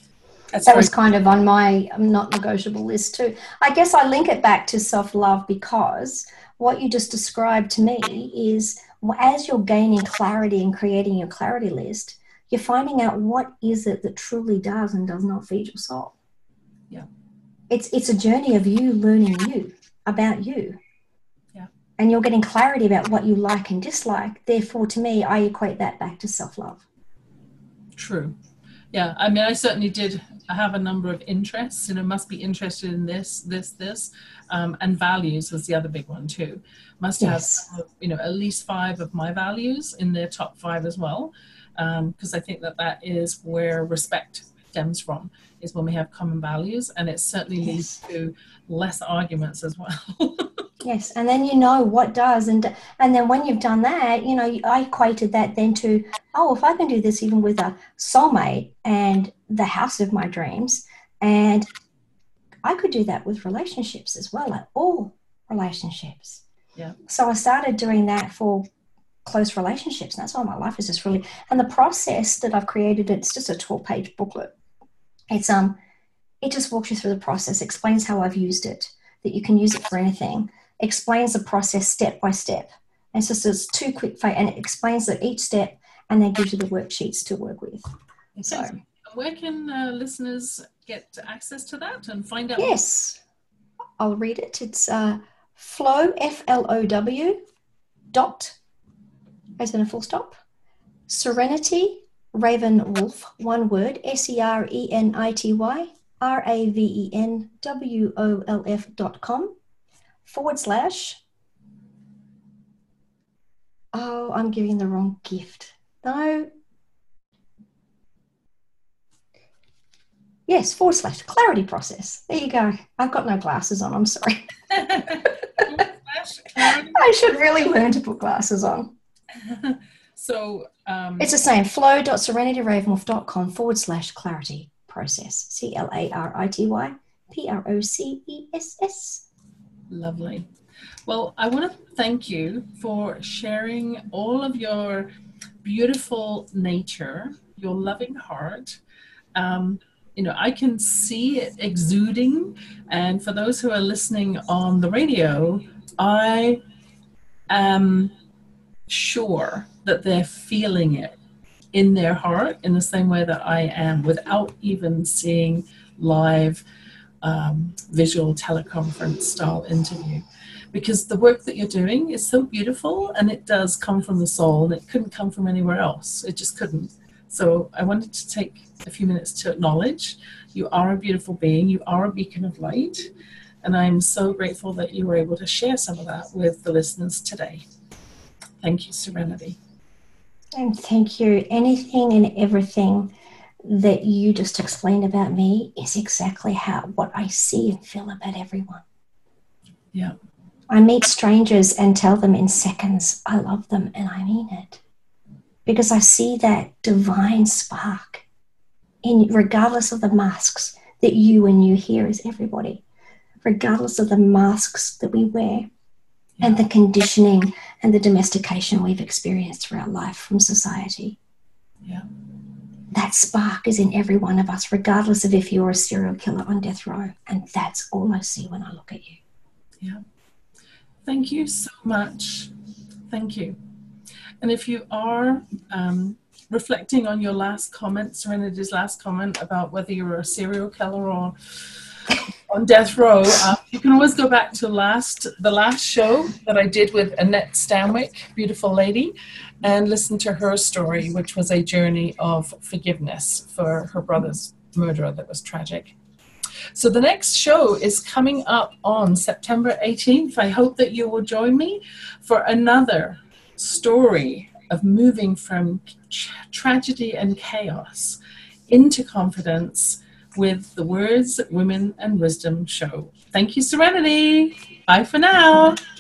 That's that right. was kind of on my not negotiable list too. I guess I link it back to self-love because what you just described to me is as you're gaining clarity and creating your clarity list, you're finding out what is it that truly does and does not feed your soul. Yeah. It's it's a journey of you learning you, about you. Yeah. And you're getting clarity about what you like and dislike. Therefore, to me, I equate that back to self-love. True. Yeah, I mean, I certainly did have a number of interests, you know, must be interested in this, this, this, um, and values was the other big one too. Must Yes. have, you know, at least five of my values in their top five as well, because um, I think that that is where respect stems from, is when we have common values, and it certainly Yes. leads to less arguments as well. Yes, and then you know what does, and and then when you've done that, you know, I equated that then to, oh, if I can do this even with a soulmate and the house of my dreams, and I could do that with relationships as well, like all relationships. Yeah. So I started doing that for close relationships, and that's why my life is just really, and the process that I've created, it's just a twelve-page booklet. It's um, it just walks you through the process, explains how I've used it, that you can use it for anything. Explains the process step by step. And it's just it's two quick, and it explains that each step and then gives you the worksheets to work with. So, where can uh, listeners get access to that and find out? Yes, I'll read it. It's uh, flow, F L O W, dot, as in a full stop, Serenity, Raven Wolf, one word, S E R E N I T Y, R A V E N W O L F dot com. forward slash, oh, I'm giving the wrong gift. No. Yes, forward slash clarity process. There you go. I've got no glasses on. I'm sorry. I should really learn to put glasses on. So um, it's the same. flow.serenityravenwolf.com forward slash clarity process. C L A R I T Y P R O C E S S. Lovely. Well, I want to thank you for sharing all of your beautiful nature, your loving heart. Um, you know, I can see it exuding. And for those who are listening on the radio, I am sure that they're feeling it in their heart in the same way that I am, without even seeing live um, visual teleconference style interview. Because the work that you're doing is so beautiful, and it does come from the soul, and it couldn't come from anywhere else. It just couldn't. So I wanted to take a few minutes to acknowledge you are a beautiful being, you are a beacon of light, and I'm so grateful that you were able to share some of that with the listeners today. Thank you, Serenity. And thank you. Anything and everything that you just explained about me is exactly how what I see and feel about everyone. Yeah. I meet strangers and tell them in seconds I love them, and I mean it. Because I see that divine spark in, regardless of the masks that you and you hear is everybody, regardless of the masks that we wear, yeah, and the conditioning and the domestication we've experienced throughout life from society. Yeah. That spark is in every one of us, regardless of if you're a serial killer on death row. And that's all I see when I look at you. Yeah. Thank you so much. Thank you. And if you are um, reflecting on your last comment, Serenity's last comment about whether you're a serial killer or on death row, uh, you can always go back to last the last show that I did with Annette Stanwyck, beautiful lady, and listen to her story, which was a journey of forgiveness for her brother's murder that was tragic. So the next show is coming up on September eighteenth. I hope that you will join me for another story of moving from tra- tragedy and chaos into confidence with the Words, Women and Wisdom show. Thank you, Serenity. Bye for now.